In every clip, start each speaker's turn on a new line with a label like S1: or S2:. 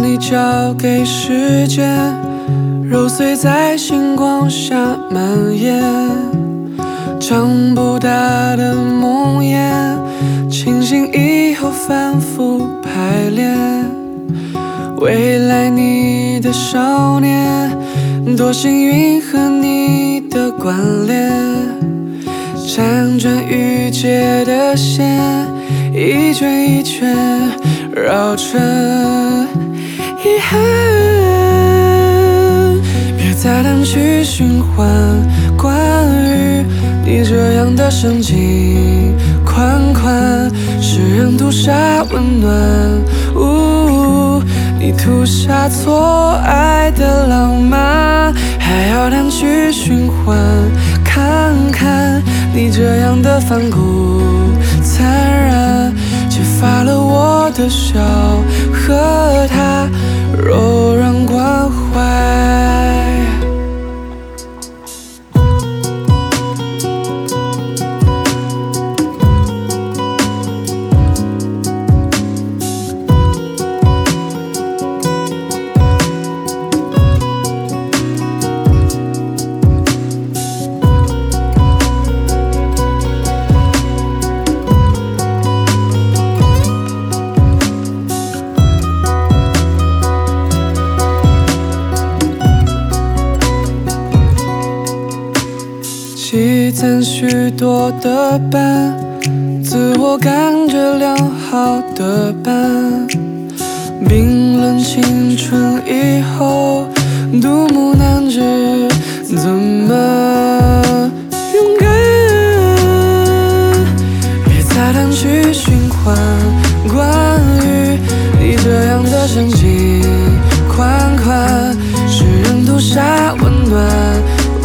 S1: 你交给时间，揉碎在星光下蔓延。长不大的梦魇，清醒以后反复排练。未来你的少年，多幸运和你的关联。辗转遇见的线，一圈一圈绕成遗憾。别再单曲循环，关于你这样的深情款款，诗人涂下温暖，你涂下错爱的浪漫，还要单曲循环，看看你这样的反骨残然，揭发了我的笑和他柔软关怀。积攒许多的伴，自我感觉良好的伴，冰冷青春以后，独木难支，怎么勇敢？别再单曲循环，关于你这样的深情款款，诗人涂下温暖，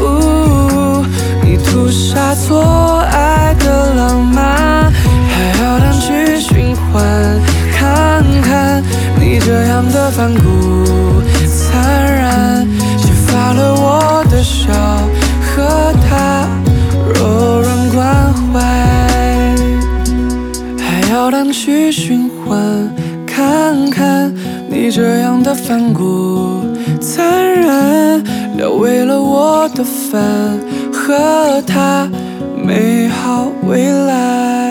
S1: 涂下错爱的浪漫，还要单曲循环，看看你这样的反骨残然，揭发了我的笑和他柔软关怀，还要单曲循环，看看你这样的反骨残然，疗慰了我的烦和他美好未来。